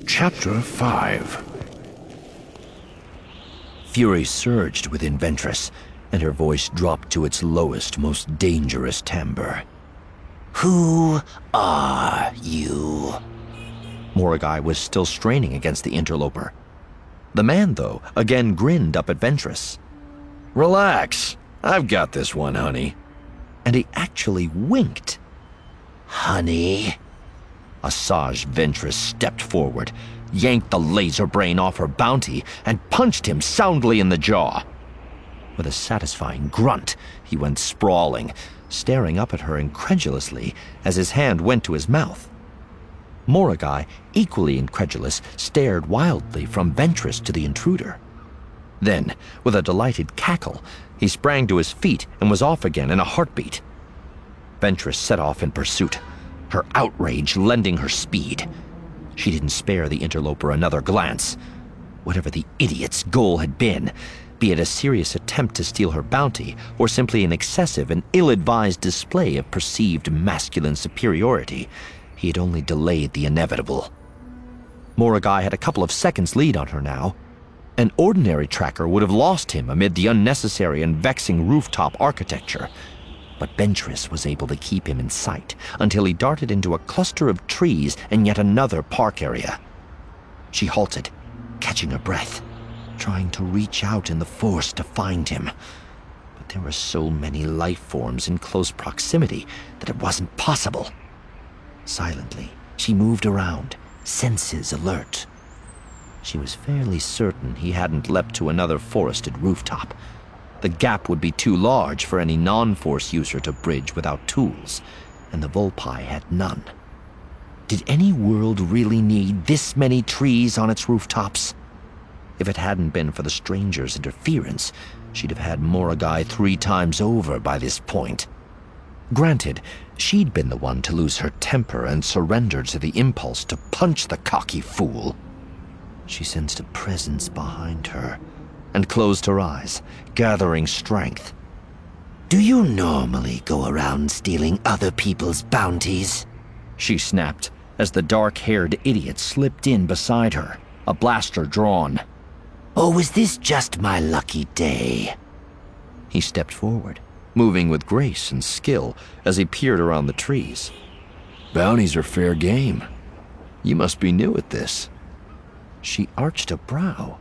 Chapter 5. Fury surged within Ventress, and her voice dropped to its lowest, most dangerous timbre. "Who are you?" Moragai was still straining against the interloper. The man, though, again grinned up at Ventress. Relax. I've got this one, honey. And he actually winked. Honey? Asajj Ventress stepped forward, yanked the laser brain off her bounty, and punched him soundly in the jaw. With a satisfying grunt, he went sprawling, staring up at her incredulously as his hand went to his mouth. Moragai, equally incredulous, stared wildly from Ventress to the intruder. Then, with a delighted cackle, he sprang to his feet and was off again in a heartbeat. Ventress set off in pursuit, her outrage lending her speed. She didn't spare the interloper another glance. Whatever the idiot's goal had been, be it a serious attempt to steal her bounty or simply an excessive and ill-advised display of perceived masculine superiority, he had only delayed the inevitable. Moragai had a couple of seconds lead on her now. An ordinary tracker would have lost him amid the unnecessary and vexing rooftop architecture, but Ventress was able to keep him in sight until he darted into a cluster of trees in yet another park area. She halted, catching her breath, trying to reach out in the force to find him. But there were so many life forms in close proximity that it wasn't possible. Silently, she moved around, senses alert. She was fairly certain he hadn't leapt to another forested rooftop. The gap would be too large for any non-force user to bridge without tools, and the Volpi had none. Did any world really need this many trees on its rooftops? If it hadn't been for the stranger's interference, she'd have had Moragai 3 times over by this point. Granted, she'd been the one to lose her temper and surrender to the impulse to punch the cocky fool. She sensed a presence behind her and closed her eyes, gathering strength. "Do you normally go around stealing other people's bounties?" she snapped as the dark-haired idiot slipped in beside her, a blaster drawn. "Or was this just my lucky day?" He stepped forward, moving with grace and skill as he peered around the trees. Bounties are fair game. You must be new at this. She arched a brow.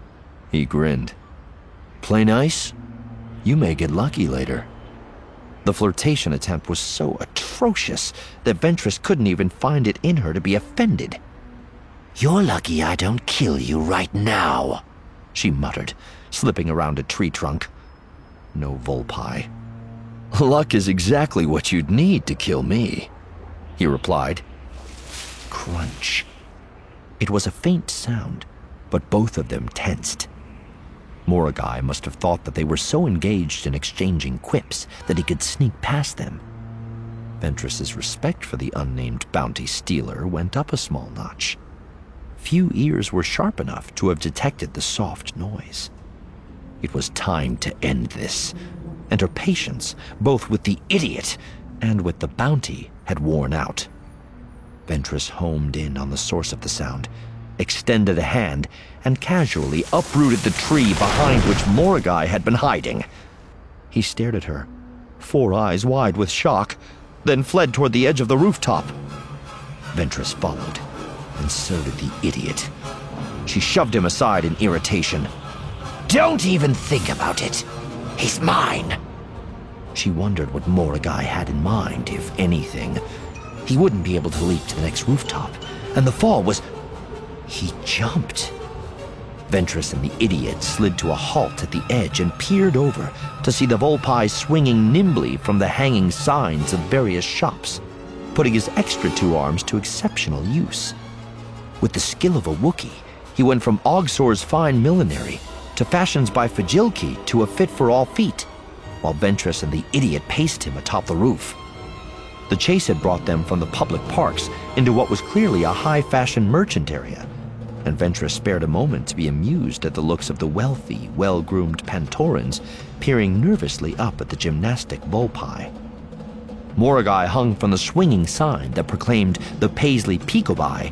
He grinned. Play nice? You may get lucky later. The flirtation attempt was so atrocious that Ventress couldn't even find it in her to be offended. "You're lucky I don't kill you right now," she muttered, slipping around a tree trunk. No Volpi. Luck is exactly what you'd need to kill me, he replied. Crunch. It was a faint sound, but both of them tensed. Moragai must have thought that they were so engaged in exchanging quips that he could sneak past them. Ventress's respect for the unnamed bounty stealer went up a small notch. Few ears were sharp enough to have detected the soft noise. It was time to end this, and her patience, both with the idiot and with the bounty, had worn out. Ventress homed in on the source of the sound, extended a hand, and casually uprooted the tree behind which Moragai had been hiding. He stared at her, 4 eyes wide with shock, then fled toward the edge of the rooftop. Ventress followed, and so did the idiot. She shoved him aside in irritation. "Don't even think about it. He's mine." She wondered what Moragai had in mind, if anything. He wouldn't be able to leap to the next rooftop, and the fall was... He jumped. Ventress and the idiot slid to a halt at the edge and peered over to see the Volpi swinging nimbly from the hanging signs of various shops, putting his extra 2 arms to exceptional use. With the skill of a Wookiee, he went from Ogsor's fine millinery to fashions by Fajilki to a fit for all feet, while Ventress and the idiot paced him atop the roof. The chase had brought them from the public parks into what was clearly a high-fashion merchant area, and Ventress spared a moment to be amused at the looks of the wealthy, well-groomed Pantorans peering nervously up at the gymnastic Volpi. Moragai hung from the swinging sign that proclaimed the Paisley Peekaboo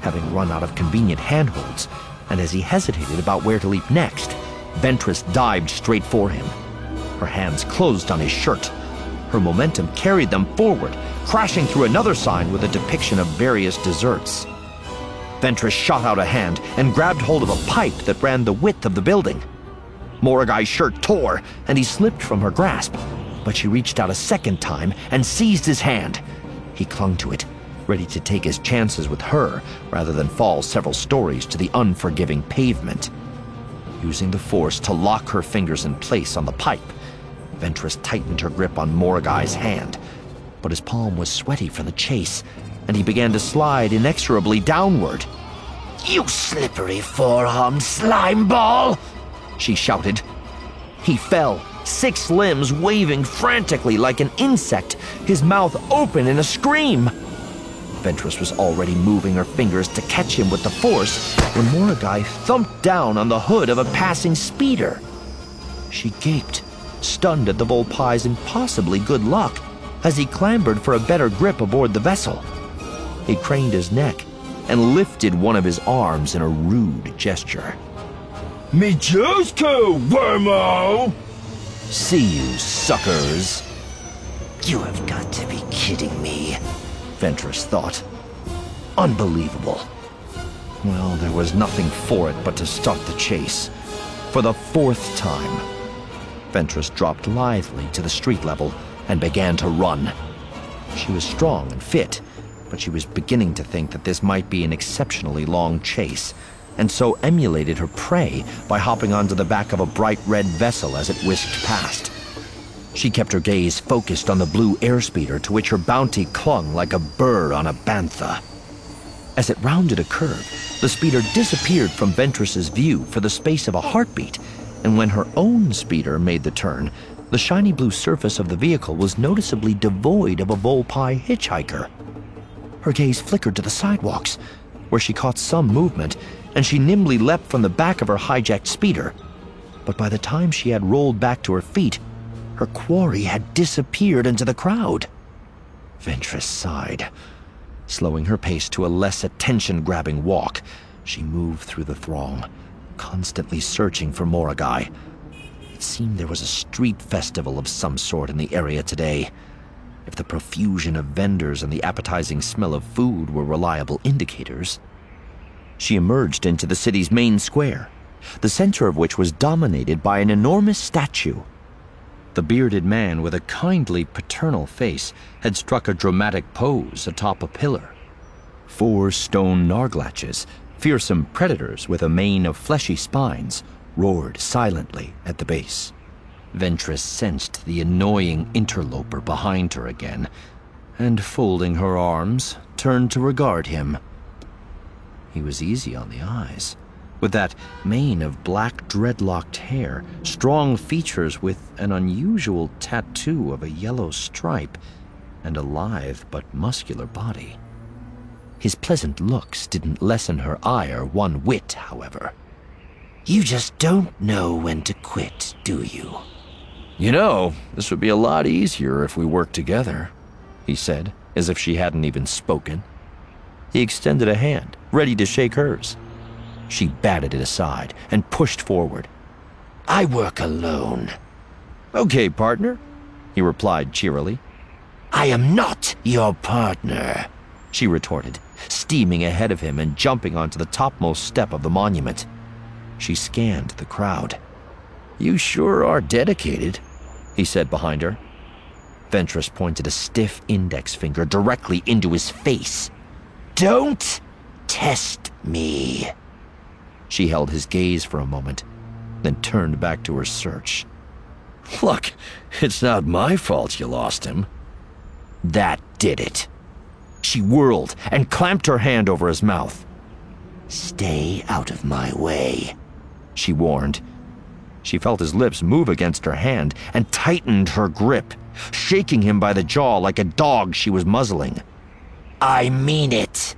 having run out of convenient handholds, and as he hesitated about where to leap next, Ventress dived straight for him. Her hands closed on his shirt. Her momentum carried them forward, crashing through another sign with a depiction of various desserts. Ventress shot out a hand and grabbed hold of a pipe that ran the width of the building. Moragai's shirt tore, and he slipped from her grasp, but she reached out a second time and seized his hand. He clung to it, ready to take his chances with her rather than fall several stories to the unforgiving pavement. Using the force to lock her fingers in place on the pipe, Ventress tightened her grip on Moragai's hand, but his palm was sweaty from the chase, and he began to slide inexorably downward. You slippery four-armed slime ball! She shouted. He fell, 6 limbs waving frantically like an insect, his mouth open in a scream. Ventress was already moving her fingers to catch him with the force when Moragai thumped down on the hood of a passing speeder. She gaped, stunned at the Volpai's impossibly good luck, as he clambered for a better grip aboard the vessel. He craned his neck and lifted one of his arms in a rude gesture. Mijusko, wormo! See you, suckers. You have got to be kidding me, Ventress thought. Unbelievable. Well, there was nothing for it but to start the chase. For the 4th time, Ventress dropped lithely to the street level and began to run. She was strong and fit, but she was beginning to think that this might be an exceptionally long chase, and so emulated her prey by hopping onto the back of a bright red vessel as it whisked past. She kept her gaze focused on the blue airspeeder to which her bounty clung like a burr on a bantha. As it rounded a curve, the speeder disappeared from Ventress's view for the space of a heartbeat, and when her own speeder made the turn, the shiny blue surface of the vehicle was noticeably devoid of a Volpai hitchhiker. Her gaze flickered to the sidewalks, where she caught some movement, and she nimbly leapt from the back of her hijacked speeder. But by the time she had rolled back to her feet, her quarry had disappeared into the crowd. Ventress sighed. Slowing her pace to a less attention-grabbing walk, she moved through the throng, constantly searching for Moragai. It seemed there was a street festival of some sort in the area today. If the profusion of vendors and the appetizing smell of food were reliable indicators. She emerged into the city's main square, the center of which was dominated by an enormous statue. The bearded man with a kindly paternal face had struck a dramatic pose atop a pillar. 4 stone narglatches, fearsome predators with a mane of fleshy spines, roared silently at the base. Ventress sensed the annoying interloper behind her again, and folding her arms, turned to regard him. He was easy on the eyes, with that mane of black dreadlocked hair, strong features with an unusual tattoo of a yellow stripe, and a lithe but muscular body. His pleasant looks didn't lessen her ire one whit, however. You just don't know when to quit, do you? You know, this would be a lot easier if we worked together, he said, as if she hadn't even spoken. He extended a hand, ready to shake hers. She batted it aside and pushed forward. I work alone. Okay, partner, he replied cheerily. I am not your partner, she retorted, steaming ahead of him and jumping onto the topmost step of the monument. She scanned the crowd. You sure are dedicated, he said behind her. Ventress pointed a stiff index finger directly into his face. Don't test me. She held his gaze for a moment, then turned back to her search. Look, it's not my fault you lost him. That did it. She whirled and clamped her hand over his mouth. Stay out of my way, she warned. She felt his lips move against her hand and tightened her grip, shaking him by the jaw like a dog she was muzzling. I mean it.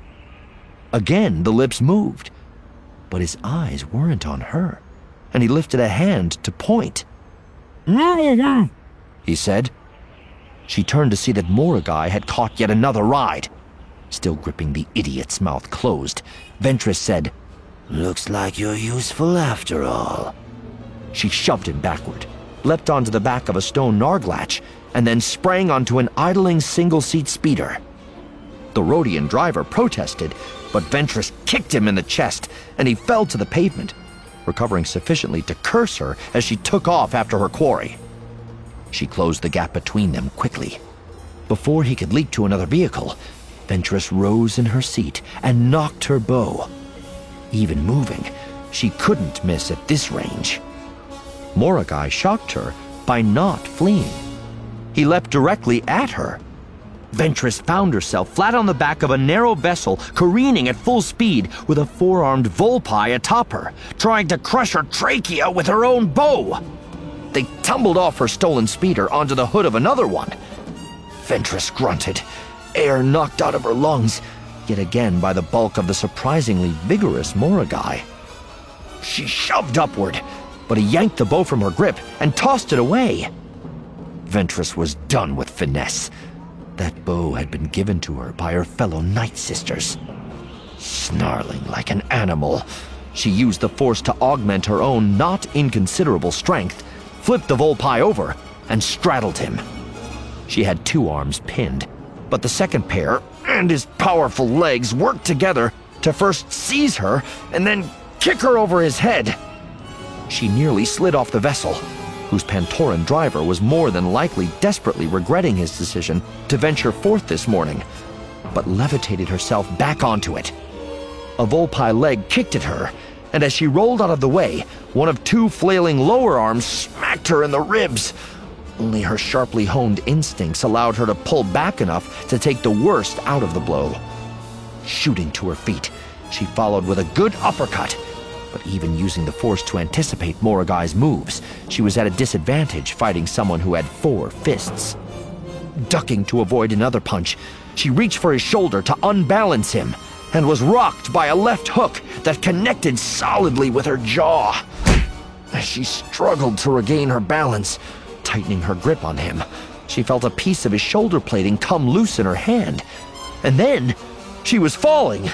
Again, the lips moved, but his eyes weren't on her, and he lifted a hand to point. He said. She turned to see that Moragai had caught yet another ride. Still gripping the idiot's mouth closed, Ventress said, Looks like you're useful after all. She shoved him backward, leapt onto the back of a stone Narglatch, and then sprang onto an idling single-seat speeder. The Rhodian driver protested, but Ventress kicked him in the chest, and he fell to the pavement, recovering sufficiently to curse her as she took off after her quarry. She closed the gap between them quickly. Before he could leap to another vehicle, Ventress rose in her seat and knocked her bow. Even moving, she couldn't miss at this range. Moragai shocked her by not fleeing. He leapt directly at her. Ventress found herself flat on the back of a narrow vessel, careening at full speed with a four-armed Volpi atop her, trying to crush her trachea with her own bow. They tumbled off her stolen speeder onto the hood of another one. Ventress grunted, air knocked out of her lungs, yet again by the bulk of the surprisingly vigorous Moragai. She shoved upward, but he yanked the bow from her grip and tossed it away. Ventress was done with finesse. That bow had been given to her by her fellow Night Sisters. Snarling like an animal, she used the force to augment her own not inconsiderable strength, flipped the Volpi over, and straddled him. She had two arms pinned, but the second pair and his powerful legs worked together to first seize her and then kick her over his head. She nearly slid off the vessel, whose Pantoran driver was more than likely desperately regretting his decision to venture forth this morning, but levitated herself back onto it. A Volpi leg kicked at her, and as she rolled out of the way, one of two flailing lower arms smacked her in the ribs. Only her sharply honed instincts allowed her to pull back enough to take the worst out of the blow. Shooting to her feet, she followed with a good uppercut, but even using the force to anticipate Moragai's moves, she was at a disadvantage fighting someone who had 4 fists. Ducking to avoid another punch, she reached for his shoulder to unbalance him, and was rocked by a left hook that connected solidly with her jaw. As she struggled to regain her balance, tightening her grip on him, she felt a piece of his shoulder plating come loose in her hand. And then, she was falling.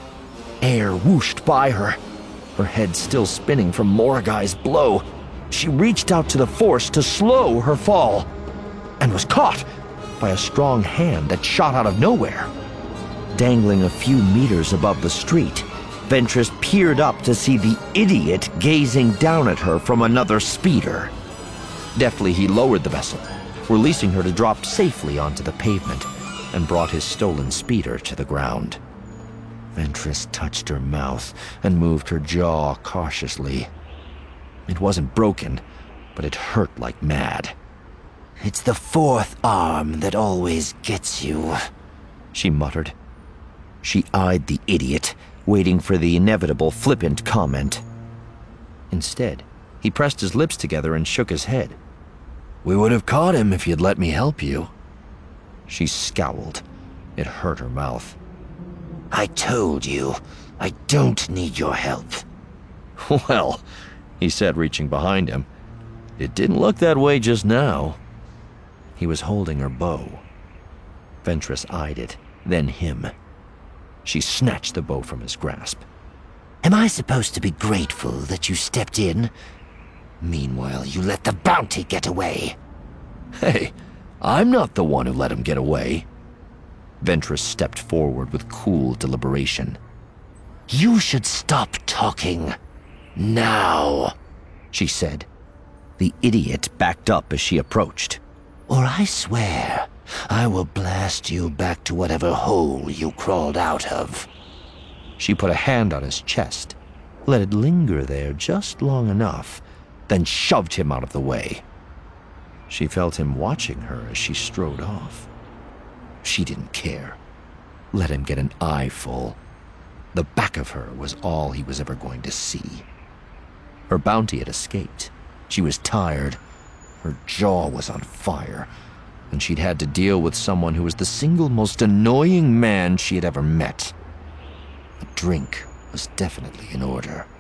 Air whooshed by her, her head still spinning from Moragai's blow. She reached out to the force to slow her fall, and was caught by a strong hand that shot out of nowhere. Dangling a few meters above the street, Ventress peered up to see the idiot gazing down at her from another speeder. Deftly he lowered the vessel, releasing her to drop safely onto the pavement, and brought his stolen speeder to the ground. Ventress touched her mouth and moved her jaw cautiously. It wasn't broken, but it hurt like mad. It's the fourth arm that always gets you, she muttered. She eyed the idiot, waiting for the inevitable flippant comment. Instead, he pressed his lips together and shook his head. We would have caught him if you'd let me help you. She scowled. It hurt her mouth. I told you, I don't need your help. Well, he said, reaching behind him, it didn't look that way just now. He was holding her bow. Ventress eyed it, then him. She snatched the bow from his grasp. Am I supposed to be grateful that you stepped in? Meanwhile, you let the bounty get away. Hey, I'm not the one who let him get away. Ventress stepped forward with cool deliberation. You should stop talking. Now, she said. The idiot backed up as she approached. Or I swear, I will blast you back to whatever hole you crawled out of. She put a hand on his chest, let it linger there just long enough, then shoved him out of the way. She felt him watching her as she strode off. She didn't care. Let him get an eyeful. The back of her was all he was ever going to see. Her bounty had escaped. She was tired. Her jaw was on fire, and she'd had to deal with someone who was the single most annoying man she had ever met. A drink was definitely in order.